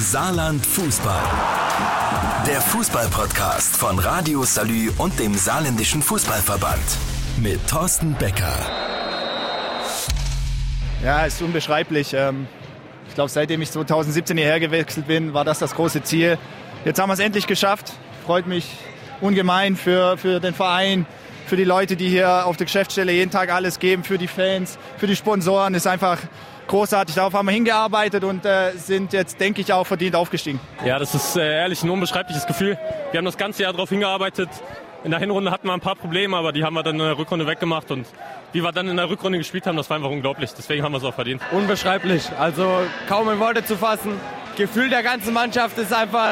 Saarland Fußball. Der Fußball-Podcast von Radio Salü und dem Saarländischen Fußballverband. Mit Thorsten Becker. Ja, ist unbeschreiblich. Ich glaube, seitdem ich 2017 hierher gewechselt bin, war das große Ziel. Jetzt haben wir es endlich geschafft. Freut mich ungemein für den Verein, für die Leute, die hier auf der Geschäftsstelle jeden Tag alles geben, für die Fans, für die Sponsoren. Ist einfach großartig. Darauf haben wir hingearbeitet und sind jetzt, denke ich, auch verdient aufgestiegen. Ja, das ist ehrlich ein unbeschreibliches Gefühl. Wir haben das ganze Jahr darauf hingearbeitet. In der Hinrunde hatten wir ein paar Probleme, aber die haben wir dann in der Rückrunde weggemacht. Und wie wir dann in der Rückrunde gespielt haben, das war einfach unglaublich. Deswegen haben wir es auch verdient. Unbeschreiblich. Also kaum in Worte zu fassen. Gefühl der ganzen Mannschaft ist einfach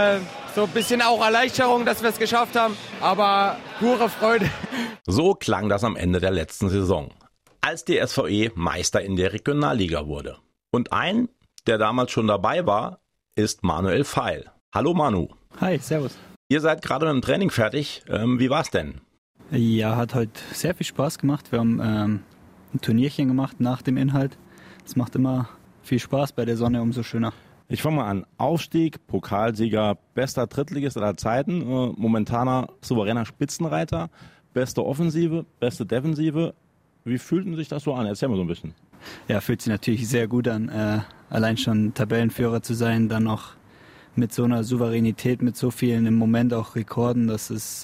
so ein bisschen auch Erleichterung, dass wir es geschafft haben. Aber pure Freude. So klang das am Ende der letzten Saison, als die SVE Meister in der Regionalliga wurde. Und ein, der damals schon dabei war, ist Manuel Feil. Hallo Manu. Hi, servus. Ihr seid gerade mit dem Training fertig. Wie war's denn? Ja, hat heute sehr viel Spaß gemacht. Wir haben ein Turnierchen gemacht nach dem Inhalt. Es macht immer viel Spaß, bei der Sonne umso schöner. Ich fange mal an. Aufstieg, Pokalsieger, bester Drittligist aller Zeiten, momentaner souveräner Spitzenreiter, beste Offensive, beste Defensive. Wie fühlten sich das so an? Erzähl mal so ein bisschen. Ja, fühlt sich natürlich sehr gut an, allein schon Tabellenführer zu sein, dann noch mit so einer Souveränität, mit so vielen im Moment auch Rekorden. Das ist,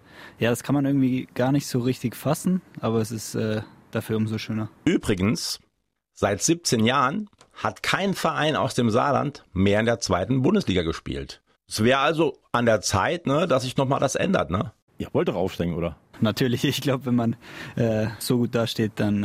das kann man irgendwie gar nicht so richtig fassen, aber es ist dafür umso schöner. Übrigens, seit 17 Jahren hat kein Verein aus dem Saarland mehr in der 2. Bundesliga gespielt. Es wäre also an der Zeit, dass sich nochmal das ändert, ne? Ihr wollt doch aufsteigen, oder? Natürlich, ich glaube, wenn man so gut dasteht, dann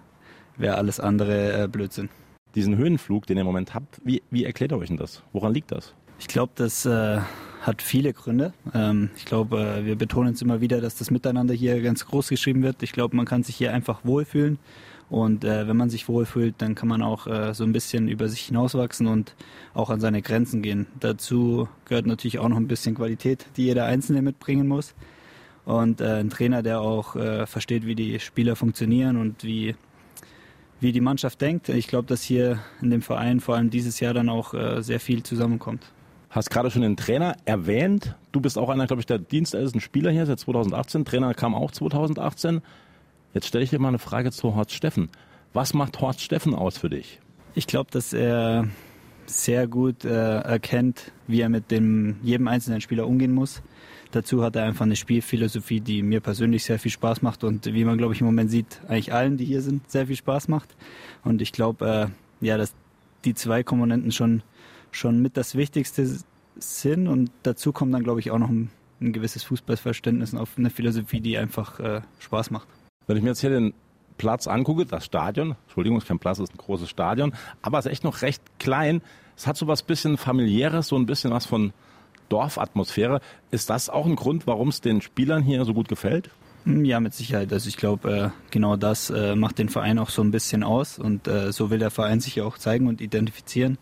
wäre alles andere Blödsinn. Diesen Höhenflug, den ihr im Moment habt, wie erklärt ihr euch denn das? Woran liegt das? Ich glaube, das hat viele Gründe. Ich glaube, wir betonen es immer wieder, dass das Miteinander hier ganz groß geschrieben wird. Ich glaube, man kann sich hier einfach wohlfühlen. Und wenn man sich wohlfühlt, dann kann man auch so ein bisschen über sich hinauswachsen und auch an seine Grenzen gehen. Dazu gehört natürlich auch noch ein bisschen Qualität, die jeder Einzelne mitbringen muss. Und ein Trainer, der auch versteht, wie die Spieler funktionieren und wie die Mannschaft denkt. Ich glaube, dass hier in dem Verein vor allem dieses Jahr dann auch sehr viel zusammenkommt. Hast gerade schon den Trainer erwähnt. Du bist auch einer, glaube ich, der dienstältesten Spieler hier seit 2018. Trainer kam auch 2018. Jetzt stelle ich dir mal eine Frage zu Horst Steffen. Was macht Horst Steffen aus für dich? Ich glaube, dass er sehr gut erkennt, wie er mit jedem einzelnen Spieler umgehen muss. Dazu hat er einfach eine Spielphilosophie, die mir persönlich sehr viel Spaß macht und wie man, glaube ich, im Moment sieht, eigentlich allen, die hier sind, sehr viel Spaß macht. Und ich glaube, dass die 2 Komponenten schon mit das Wichtigste sind und dazu kommt dann, glaube ich, auch noch ein gewisses Fußballverständnis und auch eine Philosophie, die einfach Spaß macht. Wenn ich mir jetzt hier den Platz angucke, das Stadion, Entschuldigung, es ist kein Platz, es ist ein großes Stadion, aber es ist echt noch recht klein. Es hat so was bisschen Familiäres, so ein bisschen was von Dorfatmosphäre. Ist das auch ein Grund, warum es den Spielern hier so gut gefällt? Ja, mit Sicherheit. Also ich glaube, genau das macht den Verein auch so ein bisschen aus und so will der Verein sich ja auch zeigen und identifizieren.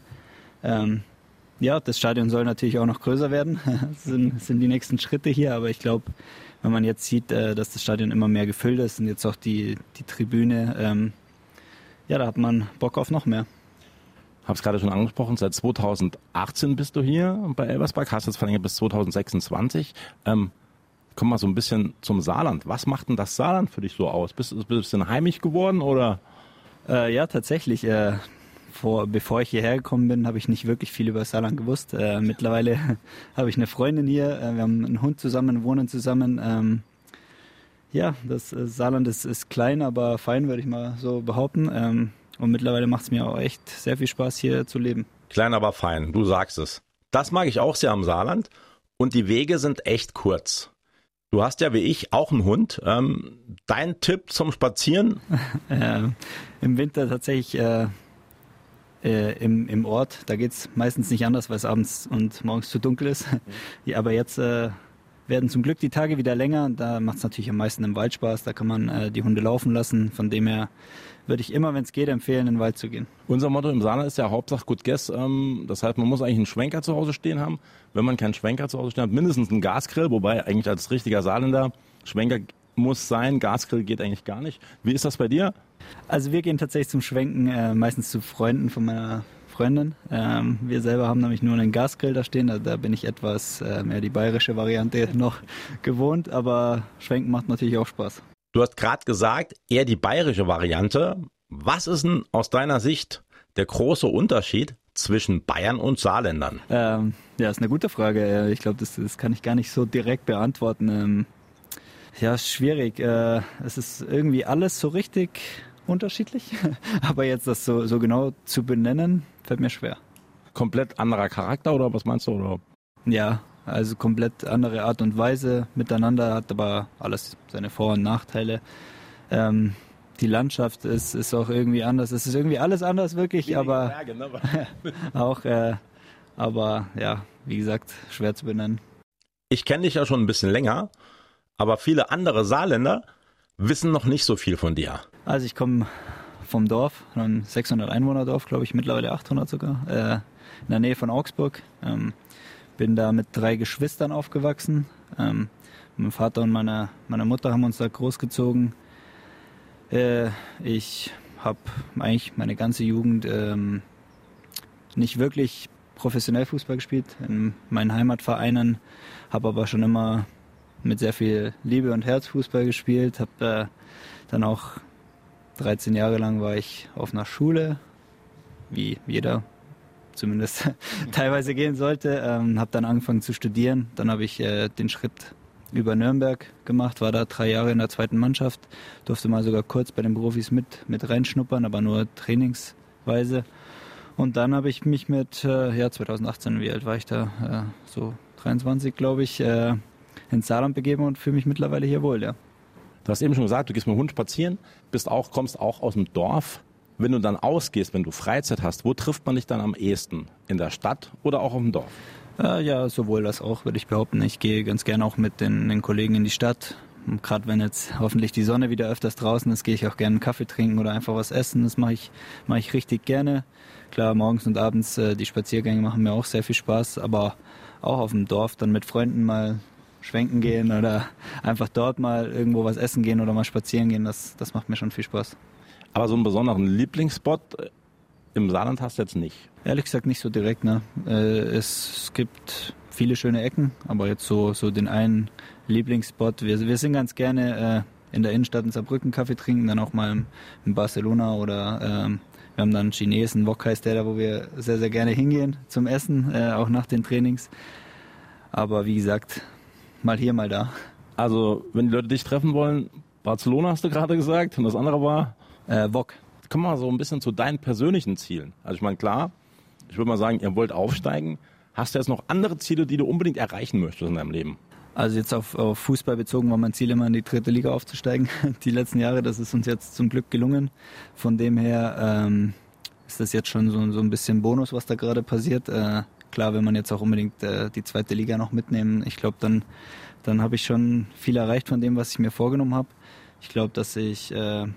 Das Stadion soll natürlich auch noch größer werden. Das sind die nächsten Schritte hier, aber ich glaube, wenn man jetzt sieht, dass das Stadion immer mehr gefüllt ist und jetzt auch die Tribüne, da hat man Bock auf noch mehr. Habe es gerade schon angesprochen, seit 2018 bist du hier bei Elversberg, hast jetzt verlängert bis 2026. Komm mal so ein bisschen zum Saarland. Was macht denn das Saarland für dich so aus? Bist du ein bisschen heimisch geworden, oder? Ja, tatsächlich. Bevor ich hierher gekommen bin, habe ich nicht wirklich viel über Saarland gewusst. Mittlerweile habe ich eine Freundin hier, wir haben einen Hund zusammen, wohnen zusammen. Das Saarland ist klein, aber fein, würde ich mal so behaupten. Und mittlerweile macht es mir auch echt sehr viel Spaß, hier zu leben. Klein, aber fein, du sagst es. Das mag ich auch sehr am Saarland und die Wege sind echt kurz. Du hast ja wie ich auch einen Hund. Dein Tipp zum Spazieren? Im Winter tatsächlich im Ort. Da geht es meistens nicht anders, weil es abends und morgens zu dunkel ist. Ja, aber jetzt werden zum Glück die Tage wieder länger. Da macht es natürlich am meisten im Wald Spaß. Da kann man die Hunde laufen lassen. Von dem her würde ich immer, wenn es geht, empfehlen, in den Wald zu gehen. Unser Motto im Saarland ist ja Hauptsache gut Guess. Das heißt, man muss eigentlich einen Schwenker zu Hause stehen haben. Wenn man keinen Schwenker zu Hause stehen hat, mindestens einen Gasgrill. Wobei eigentlich als richtiger Saarländer Schwenker muss sein, Gasgrill geht eigentlich gar nicht. Wie ist das bei dir? Also wir gehen tatsächlich zum Schwenken meistens zu Freunden von Freundin. Wir selber haben nämlich nur einen Gasgrill da stehen, da bin ich etwas mehr die bayerische Variante noch gewohnt, aber Schwenken macht natürlich auch Spaß. Du hast gerade gesagt, eher die bayerische Variante. Was ist denn aus deiner Sicht der große Unterschied zwischen Bayern und Saarländern? Ja, ist eine gute Frage. Ich glaube, das kann ich gar nicht so direkt beantworten. Ja, ist schwierig. Es ist irgendwie alles so richtig unterschiedlich, aber jetzt das so genau zu benennen, fällt mir schwer. Komplett anderer Charakter oder was meinst du? Oder? Ja, also komplett andere Art und Weise miteinander, hat aber alles seine Vor- und Nachteile. Die Landschaft ist auch irgendwie anders. Es ist irgendwie alles anders wirklich, aber Berge, ne? Auch, aber ja, wie gesagt, schwer zu benennen. Ich kenne dich ja schon ein bisschen länger, aber viele andere Saarländer wissen noch nicht so viel von dir. Also ich komme vom Dorf, ein 600 Einwohner-Dorf, glaube ich, mittlerweile 800 sogar, in der Nähe von Augsburg. Bin da mit 3 Geschwistern aufgewachsen. Mein Vater und meine Mutter haben uns da großgezogen. Ich habe eigentlich meine ganze Jugend nicht wirklich professionell Fußball gespielt in meinen Heimatvereinen, habe aber schon immer mit sehr viel Liebe und Herz Fußball gespielt, habe dann auch 13 Jahre lang war ich auf einer Schule, wie jeder zumindest teilweise gehen sollte, habe dann angefangen zu studieren, dann habe ich den Schritt über Nürnberg gemacht, war da 3 Jahre in der 2. Mannschaft, durfte mal sogar kurz bei den Profis mit reinschnuppern, aber nur trainingsweise. Und dann habe ich mich mit 2018, wie alt war ich da, so 23 glaube ich, ins Saarland begeben und fühle mich mittlerweile hier wohl, ja. Du hast eben schon gesagt, du gehst mit dem Hund spazieren, kommst auch aus dem Dorf. Wenn du dann ausgehst, wenn du Freizeit hast, wo trifft man dich dann am ehesten? In der Stadt oder auch auf dem Dorf? Ja, sowohl das auch, würde ich behaupten. Ich gehe ganz gerne auch mit den Kollegen in die Stadt. Gerade wenn jetzt hoffentlich die Sonne wieder öfters draußen ist, gehe ich auch gerne einen Kaffee trinken oder einfach was essen. Das mache ich richtig gerne. Klar, morgens und abends die Spaziergänge machen mir auch sehr viel Spaß, aber auch auf dem Dorf dann mit Freunden mal schwenken gehen oder einfach dort mal irgendwo was essen gehen oder mal spazieren gehen, das macht mir schon viel Spaß. Aber so einen besonderen Lieblingsspot im Saarland hast du jetzt nicht? Ehrlich gesagt nicht so direkt, ne? Es gibt viele schöne Ecken, aber jetzt so den einen Lieblingsspot. Wir sind ganz gerne in der Innenstadt in Saarbrücken Kaffee trinken, dann auch mal in Barcelona oder wir haben dann einen Chinesen, Wok heißt der da, wo wir sehr, sehr gerne hingehen zum Essen, auch nach den Trainings. Aber wie gesagt, mal hier, mal da. Also, wenn die Leute dich treffen wollen, Barcelona hast du gerade gesagt und das andere war? Wok. Kommen wir mal so ein bisschen zu deinen persönlichen Zielen. Also ich meine, klar, ich würde mal sagen, ihr wollt aufsteigen. Hast du jetzt noch andere Ziele, die du unbedingt erreichen möchtest in deinem Leben? Also jetzt auf Fußball bezogen war mein Ziel immer in die 3. Liga aufzusteigen. Die letzten Jahre, das ist uns jetzt zum Glück gelungen. Von dem her ist das jetzt schon so ein bisschen Bonus, was da gerade passiert. Klar, wenn man jetzt auch unbedingt die 2. Liga noch mitnehmen, ich glaube, dann habe ich schon viel erreicht von dem, was ich mir vorgenommen habe. Ich glaube, dass ich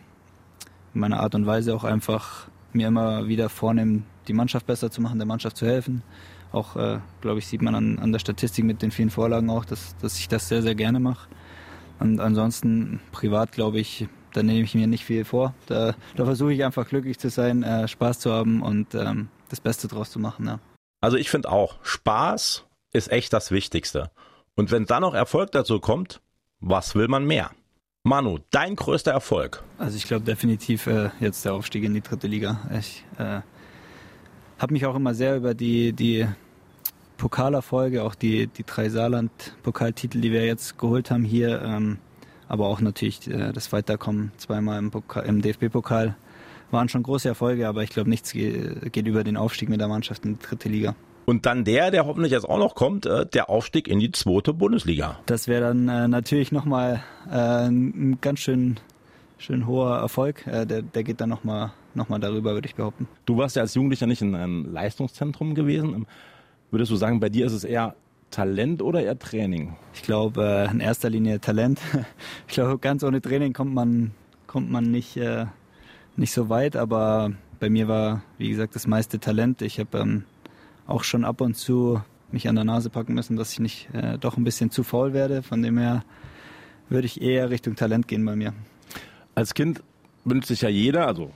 in meiner Art und Weise auch einfach mir immer wieder vornehme, die Mannschaft besser zu machen, der Mannschaft zu helfen. Auch, glaube ich, sieht man an der Statistik mit den vielen Vorlagen auch, dass ich das sehr, sehr gerne mache. Und ansonsten privat, glaube ich, da nehme ich mir nicht viel vor. Da versuche ich einfach glücklich zu sein, Spaß zu haben und das Beste draus zu machen. Ja. Also ich finde auch, Spaß ist echt das Wichtigste. Und wenn dann noch Erfolg dazu kommt, was will man mehr? Manu, dein größter Erfolg? Also ich glaube definitiv jetzt der Aufstieg in die 3. Liga. Ich habe mich auch immer sehr über die Pokalerfolge, auch die 3 Saarland-Pokaltitel, die wir jetzt geholt haben hier, aber auch natürlich das Weiterkommen zweimal im DFB-Pokal, waren schon große Erfolge, aber ich glaube nichts geht über den Aufstieg mit der Mannschaft in die 3. Liga. Und dann der hoffentlich jetzt auch noch kommt, der Aufstieg in die 2. Bundesliga. Das wäre dann natürlich nochmal ein ganz schön hoher Erfolg. Der geht dann nochmal darüber, würde ich behaupten. Du warst ja als Jugendlicher nicht in einem Leistungszentrum gewesen. Würdest du sagen, bei dir ist es eher Talent oder eher Training? Ich glaube in erster Linie Talent. Ich glaube, ganz ohne Training kommt man nicht so weit, aber bei mir war, wie gesagt, das meiste Talent. Ich habe auch schon ab und zu mich an der Nase packen müssen, dass ich nicht doch ein bisschen zu faul werde. Von dem her würde ich eher Richtung Talent gehen bei mir. Als Kind wünscht sich ja jeder, also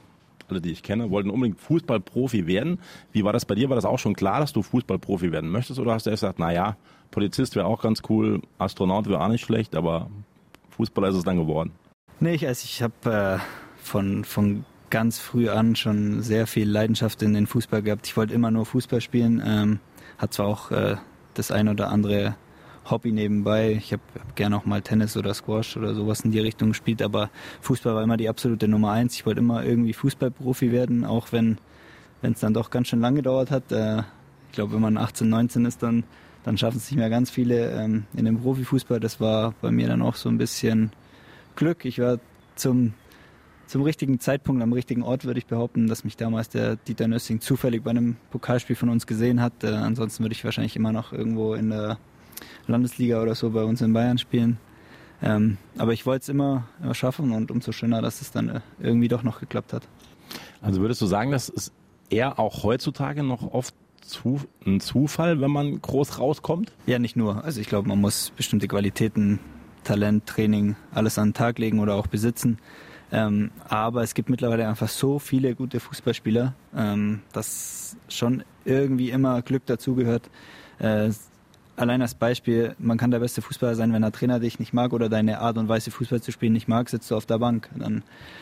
alle, die ich kenne, wollten unbedingt Fußballprofi werden. Wie war das bei dir? War das auch schon klar, dass du Fußballprofi werden möchtest? Oder hast du erst gesagt, naja, Polizist wäre auch ganz cool, Astronaut wäre auch nicht schlecht, aber Fußballer ist es dann geworden? Nee, ich habe von ganz früh an schon sehr viel Leidenschaft in den Fußball gehabt. Ich wollte immer nur Fußball spielen, hat zwar auch das ein oder andere Hobby nebenbei. Ich habe gerne auch mal Tennis oder Squash oder sowas in die Richtung gespielt, aber Fußball war immer die absolute Nummer 1. Ich wollte immer irgendwie Fußballprofi werden, auch wenn es dann doch ganz schön lang gedauert hat. Ich glaube, wenn man 18, 19 ist, dann schaffen es nicht mehr ganz viele in dem Profifußball. Das war bei mir dann auch so ein bisschen Glück. Ich war zum richtigen Zeitpunkt am richtigen Ort, würde ich behaupten, dass mich damals der Dieter Nössing zufällig bei einem Pokalspiel von uns gesehen hat. Ansonsten würde ich wahrscheinlich immer noch irgendwo in der Landesliga oder so bei uns in Bayern spielen. Aber ich wollte es immer schaffen und umso schöner, dass es dann irgendwie doch noch geklappt hat. Also würdest du sagen, das ist eher auch heutzutage noch oft ein Zufall, wenn man groß rauskommt? Ja, nicht nur. Also ich glaube, man muss bestimmte Qualitäten, Talent, Training, alles an den Tag legen oder auch besitzen. Aber es gibt mittlerweile einfach so viele gute Fußballspieler, dass schon irgendwie immer Glück dazugehört. Allein als Beispiel, man kann der beste Fußballer sein, wenn der Trainer dich nicht mag oder deine Art und Weise Fußball zu spielen nicht mag, sitzt du auf der Bank. Dann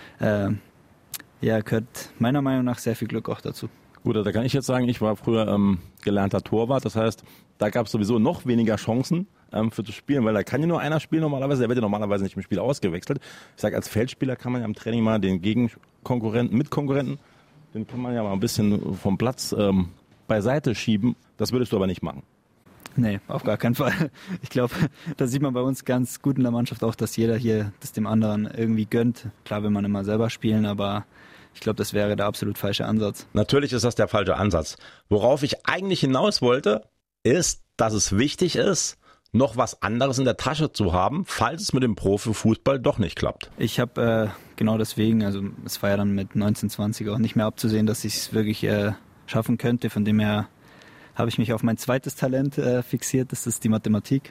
gehört meiner Meinung nach sehr viel Glück auch dazu. Gut, da kann ich jetzt sagen, ich war früher gelernter Torwart, das heißt, da gab es sowieso noch weniger Chancen für zu spielen, weil da kann ja nur einer spielen normalerweise, der wird ja normalerweise nicht im Spiel ausgewechselt. Ich sage, als Feldspieler kann man ja im Training mal den Mitkonkurrenten, den kann man ja mal ein bisschen vom Platz beiseite schieben. Das würdest du aber nicht machen. Nee, auf gar keinen Fall. Ich glaube, da sieht man bei uns ganz gut in der Mannschaft auch, dass jeder hier das dem anderen irgendwie gönnt. Klar will man immer selber spielen, aber ich glaube, das wäre der absolut falsche Ansatz. Natürlich ist das der falsche Ansatz. Worauf ich eigentlich hinaus wollte, ist, dass es wichtig ist, noch was anderes in der Tasche zu haben, falls es mit dem Profifußball doch nicht klappt. Ich habe genau deswegen, also es war ja dann mit 19, 20 auch nicht mehr abzusehen, dass ich es wirklich schaffen könnte. Von dem her habe ich mich auf mein zweites Talent fixiert, das ist die Mathematik.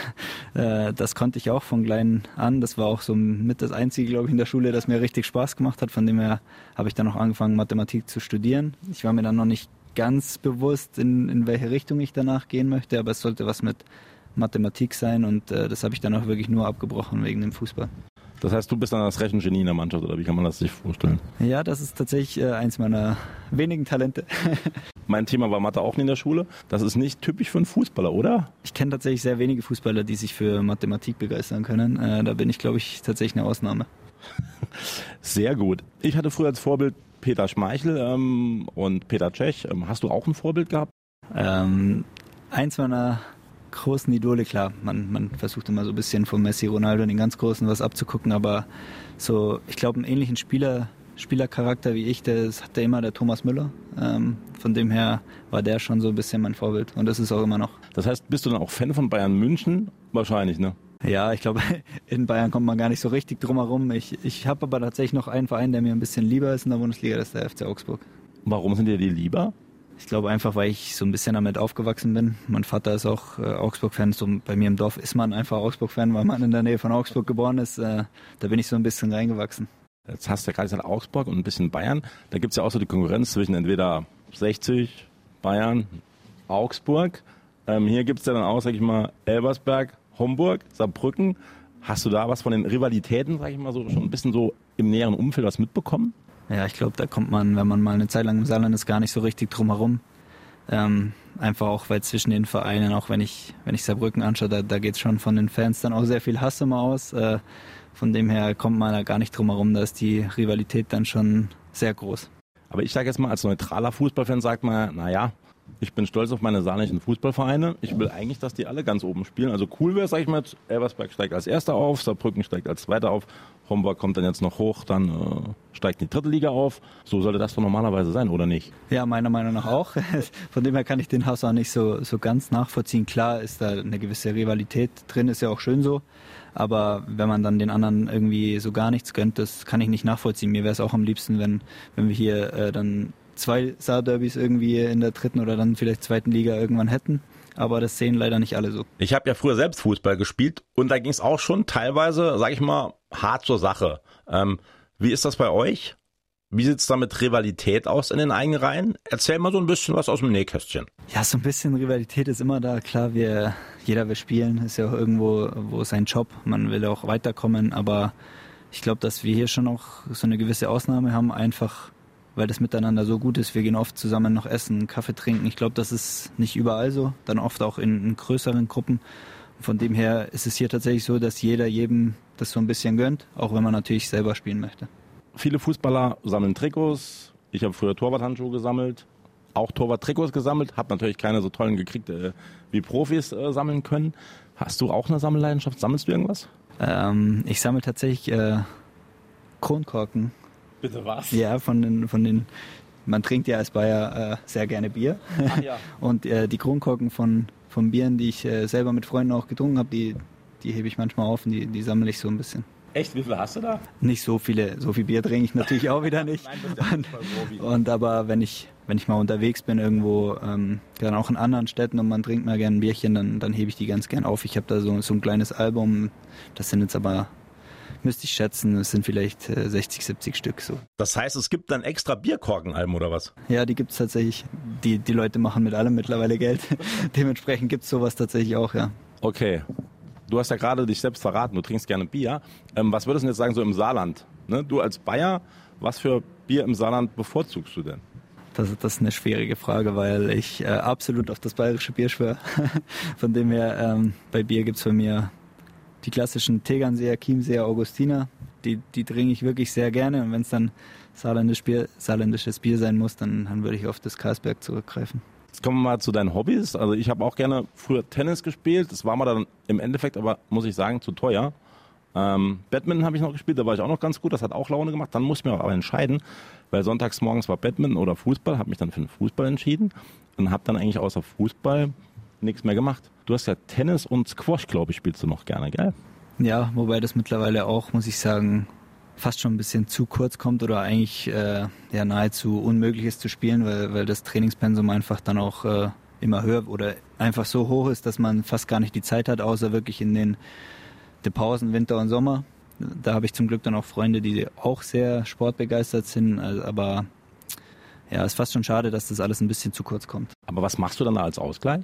Das konnte ich auch von klein an. Das war auch so mit das Einzige, glaube ich, in der Schule, das mir richtig Spaß gemacht hat. Von dem her habe ich dann auch angefangen, Mathematik zu studieren. Ich war mir dann noch nicht ganz bewusst, in welche Richtung ich danach gehen möchte, aber es sollte was mit Mathematik sein und das habe ich dann auch wirklich nur abgebrochen wegen dem Fußball. Das heißt, du bist dann das Rechengenie in der Mannschaft, oder wie kann man das sich vorstellen? Ja, das ist tatsächlich eins meiner wenigen Talente. Mein Thema war Mathe auch nie in der Schule. Das ist nicht typisch für einen Fußballer, oder? Ich kenne tatsächlich sehr wenige Fußballer, die sich für Mathematik begeistern können. Da bin ich, glaube ich, tatsächlich eine Ausnahme. Sehr gut. Ich hatte früher als Vorbild Peter Schmeichel und Peter Cech. Hast du auch ein Vorbild gehabt? Eins meiner großen Idole, klar, man versucht immer so ein bisschen von Messi, Ronaldo, den ganz Großen was abzugucken, aber so, ich glaube, einen ähnlichen Spielercharakter wie ich, das hatte immer der Thomas Müller. Von dem her war der schon so ein bisschen mein Vorbild und das ist auch immer noch. Das heißt, bist du dann auch Fan von Bayern München? Wahrscheinlich, ne? Ja, ich glaube, in Bayern kommt man gar nicht so richtig drum herum. Ich habe aber tatsächlich noch einen Verein, der mir ein bisschen lieber ist in der Bundesliga, das ist der FC Augsburg. Warum sind dir die lieber? Ich glaube einfach, weil ich so ein bisschen damit aufgewachsen bin. Mein Vater ist auch Augsburg-Fan. So bei mir im Dorf ist man einfach Augsburg-Fan, weil man in der Nähe von Augsburg geboren ist. Da bin ich so ein bisschen reingewachsen. Jetzt hast du ja gerade gesagt Augsburg und ein bisschen Bayern. Da gibt es ja auch so die Konkurrenz zwischen entweder 60, Bayern, Augsburg. Hier gibt es ja dann auch, sag ich mal, Elversberg, Homburg, Saarbrücken. Hast du da was von den Rivalitäten, sag ich mal, so schon ein bisschen so im näheren Umfeld was mitbekommen? Ja, ich glaube, da kommt man, wenn man mal eine Zeit lang im Saarland ist, gar nicht so richtig drum herum. Einfach auch, weil zwischen den Vereinen, auch wenn ich Saarbrücken anschaue, da geht es schon von den Fans dann auch sehr viel Hass immer aus. Von dem her kommt man da gar nicht drum herum, da ist die Rivalität dann schon sehr groß. Aber ich sage jetzt mal, als neutraler Fußballfan sagt man, naja, ich bin stolz auf meine saarländischen Fußballvereine. Ich will eigentlich, dass die alle ganz oben spielen. Also cool wäre, sag ich mal, Elversberg steigt als Erster auf, Saarbrücken steigt als Zweiter auf, Homburg kommt dann jetzt noch hoch, dann steigt die dritte Liga auf. So sollte das doch normalerweise sein, oder nicht? Ja, meiner Meinung nach auch. Von dem her kann ich den Hass auch nicht so ganz nachvollziehen. Klar ist da eine gewisse Rivalität drin, ist ja auch schön so. Aber wenn man dann den anderen irgendwie so gar nichts gönnt, das kann ich nicht nachvollziehen. Mir wäre es auch am liebsten, wenn wir hier dann 2 Saarderbys irgendwie in der dritten oder dann vielleicht zweiten Liga irgendwann hätten. Aber das sehen leider nicht alle so. Ich habe ja früher selbst Fußball gespielt und da ging es auch schon teilweise, sag ich mal, hart zur Sache. Wie ist das bei euch? Wie sieht's da mit Rivalität aus in den eigenen Reihen? Erzähl mal so ein bisschen was aus dem Nähkästchen. Ja, so ein bisschen Rivalität ist immer da. Klar, jeder will spielen, ist ja auch irgendwo sein Job. Man will auch weiterkommen, aber ich glaube, dass wir hier schon auch so eine gewisse Ausnahme haben, einfach weil das miteinander so gut ist. Wir gehen oft zusammen noch essen, Kaffee trinken. Ich glaube, das ist nicht überall so, dann oft auch in größeren Gruppen. Von dem her ist es hier tatsächlich so, dass jeder jedem das so ein bisschen gönnt, auch wenn man natürlich selber spielen möchte. Viele Fußballer sammeln Trikots. Ich habe früher Torwarthandschuhe gesammelt, auch Torwart-Trikots gesammelt. Habe natürlich keine so tollen gekriegt, wie Profis sammeln können. Hast du auch eine Sammelleidenschaft? Sammelst du irgendwas? Ich sammle tatsächlich Kronkorken. Bitte was? Ja, von den man trinkt ja als Bayer sehr gerne Bier. Ach ja. Und die Kronkorken von Bieren, die ich selber mit Freunden auch getrunken habe, die hebe ich manchmal auf und die sammle ich so ein bisschen. Echt? Wie viele hast du da? Nicht so viele. So viel Bier trinke ich natürlich auch wieder nicht. Und aber wenn ich mal unterwegs bin irgendwo, dann auch in anderen Städten und man trinkt mal gerne ein Bierchen, dann hebe ich die ganz gern auf. Ich habe da so ein kleines Album, das sind jetzt aber, müsste ich schätzen, es sind vielleicht 60, 70 Stück so. Das heißt, es gibt dann extra Bierkorkenalben oder was? Ja, die gibt es tatsächlich. Die Leute machen mit allem mittlerweile Geld. Dementsprechend gibt es sowas tatsächlich auch, ja. Okay. Du hast ja gerade dich selbst verraten, du trinkst gerne Bier. Was würdest du jetzt sagen, so im Saarland? Ne? Du als Bayer, was für Bier im Saarland bevorzugst du denn? Das ist eine schwierige Frage, weil ich absolut auf das bayerische Bier schwöre. Von dem her, bei Bier gibt es bei mir die klassischen Tegernseer, Chiemseer, Augustiner. Die trinke ich wirklich sehr gerne. Und wenn es dann saarländisches Bier sein muss, dann würde ich auf das Carlsberg zurückgreifen. Jetzt kommen wir mal zu deinen Hobbys. Also ich habe auch gerne früher Tennis gespielt. Das war mir dann im Endeffekt aber, muss ich sagen, zu teuer. Badminton habe ich noch gespielt, da war ich auch noch ganz gut. Das hat auch Laune gemacht. Dann musste ich mir aber entscheiden, weil sonntags morgens war Badminton oder Fußball. Habe mich dann für den Fußball entschieden und habe dann eigentlich außer Fußball nichts mehr gemacht. Du hast ja Tennis und Squash, glaube ich, spielst du noch gerne, gell? Ja, wobei das mittlerweile auch, muss ich sagen, fast schon ein bisschen zu kurz kommt oder eigentlich nahezu unmöglich ist zu spielen, weil das Trainingspensum einfach dann auch immer höher oder einfach so hoch ist, dass man fast gar nicht die Zeit hat, außer wirklich in den Pausen, Winter und Sommer. Da habe ich zum Glück dann auch Freunde, die auch sehr sportbegeistert sind, aber ja, ist fast schon schade, dass das alles ein bisschen zu kurz kommt. Aber was machst du dann da als Ausgleich?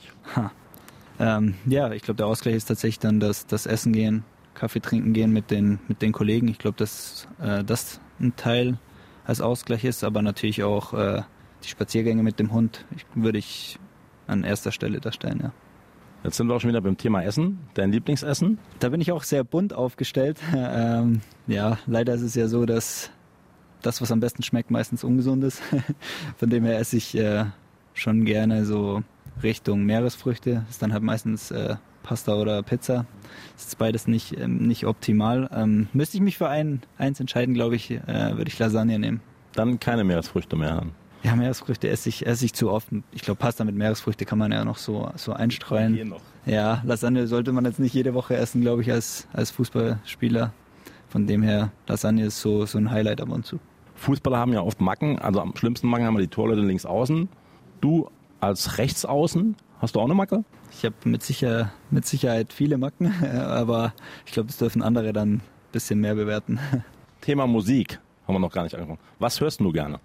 Ja, ich glaube, der Ausgleich ist tatsächlich dann das Essen gehen, Kaffee trinken gehen mit den Kollegen. Ich glaube, dass das ein Teil als Ausgleich ist, aber natürlich auch die Spaziergänge mit dem Hund würde ich an erster Stelle da stellen, ja. Jetzt sind wir auch schon wieder beim Thema Essen. Dein Lieblingsessen? Da bin ich auch sehr bunt aufgestellt. Ja, leider ist es ja so, dass das, was am besten schmeckt, meistens ungesund ist. Von dem her esse ich schon gerne so Richtung Meeresfrüchte. Das ist dann halt meistens Pasta oder Pizza. Das ist beides nicht optimal. Müsste ich mich für eins entscheiden, glaube ich, würde ich Lasagne nehmen. Dann keine Meeresfrüchte mehr. Ja, Meeresfrüchte esse ich zu oft. Ich glaube, Pasta mit Meeresfrüchte kann man ja noch so einstreuen. Hier noch. Ja, Lasagne sollte man jetzt nicht jede Woche essen, glaube ich, als Fußballspieler. Von dem her, Lasagne ist so ein Highlight ab und zu. Fußballer haben ja oft Macken. Also am schlimmsten Macken haben wir die Torleute links außen. Du als Rechtsaußen, hast du auch eine Macke? Ich habe mit Sicherheit viele Macken, aber ich glaube, das dürfen andere dann ein bisschen mehr bewerten. Thema Musik haben wir noch gar nicht angefangen. Was hörst du gerne?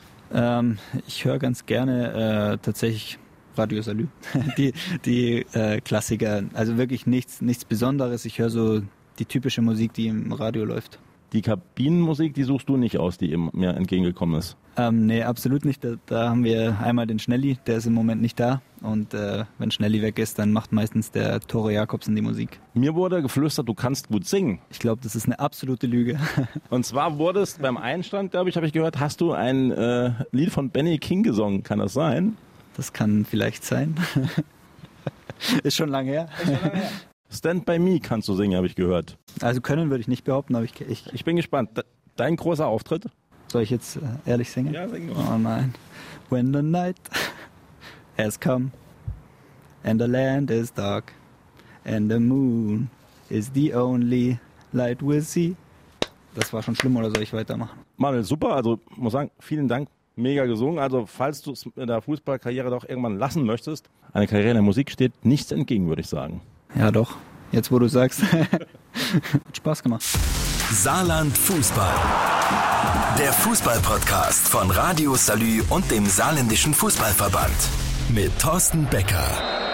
Ich höre ganz gerne tatsächlich Radio Salü. die Klassiker, also wirklich nichts Besonderes. Ich höre so die typische Musik, die im Radio läuft. Die Kabinenmusik, die suchst du nicht aus, die mir entgegengekommen ist? Nee, absolut nicht. Da haben wir einmal den Schnelli, der ist im Moment nicht da. Und wenn Schnelli weg ist, dann macht meistens der Tore Jakobsen die Musik. Mir wurde geflüstert, du kannst gut singen. Ich glaube, das ist eine absolute Lüge. Und zwar wurdest beim Einstand, glaube ich, habe ich gehört, hast du ein Lied von Benny King gesungen. Kann das sein? Das kann vielleicht sein. Ist schon lange her. Stand By Me kannst du singen, habe ich gehört. Also können würde ich nicht behaupten, aber ich bin gespannt. Dein großer Auftritt? Soll ich jetzt ehrlich singen? Ja, sing nur. Oh nein. When the night has come and the land is dark and the moon is the only light we'll see. Das war schon schlimm, oder soll ich weitermachen? Manuel, super. Also muss sagen, vielen Dank. Mega gesungen. Also falls du es in der Fußballkarriere doch irgendwann lassen möchtest, eine Karriere in der Musik steht nichts entgegen, würde ich sagen. Ja doch, jetzt wo du sagst. Hat Spaß gemacht. Saarland Fußball. Der Fußball-Podcast von Radio Salü und dem Saarländischen Fußballverband. Mit Thorsten Becker.